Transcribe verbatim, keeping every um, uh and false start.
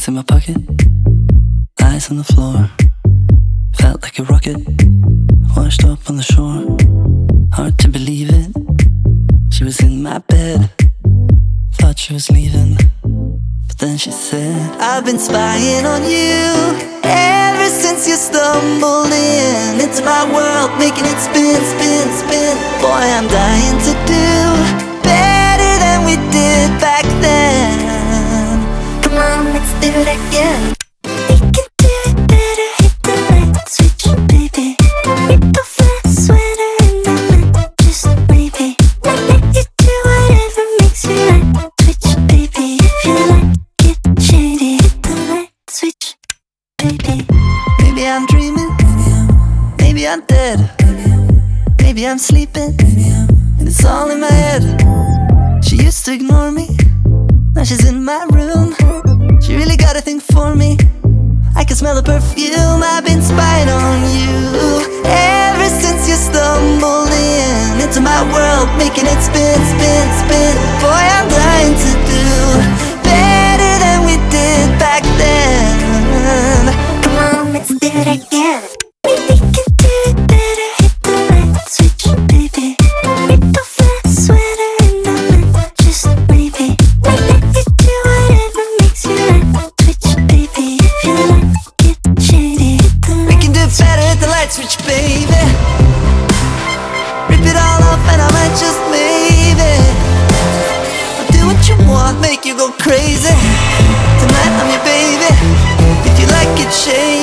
Hands in my pocket, eyes on the floor. Felt like a rocket, washed up on the shore. Hard to believe it, she was in my bed. Thought she was leaving, but then she said, I've been spying on you ever since you stumbled in into my world, making it spin, spin, spin. Boy, I'm dying to do better than we did back then. Come on, let's do it again. We can do it better, hit the light switch, baby. Rip off that sweater and the night, just maybe. Let you do whatever makes you like twitch, baby. If you like it shady, hit the light switch, baby. Maybe I'm dreaming, maybe I'm dead, maybe I'm sleeping, and it's all in my head. She used to ignore me, now she's in my room. She really got a thing for me, I can smell the perfume. I've been spying on you ever since you stumbled in into my world, making it spin, spin, spin. Boy, I'm dying to do better than we did back then. Come on, let's do it again. We can do it better, hit the light switch, baby. Rip off that sweater and the night, just maybe. Let you do whatever makes you like twitch, baby. If you like it shady, hit the light. We can do it better, hit the light switch, baby. Rip it all off and I might just maybe. I'll do what you want, make you go crazy. Tonight I'm your baby. If you like it shady,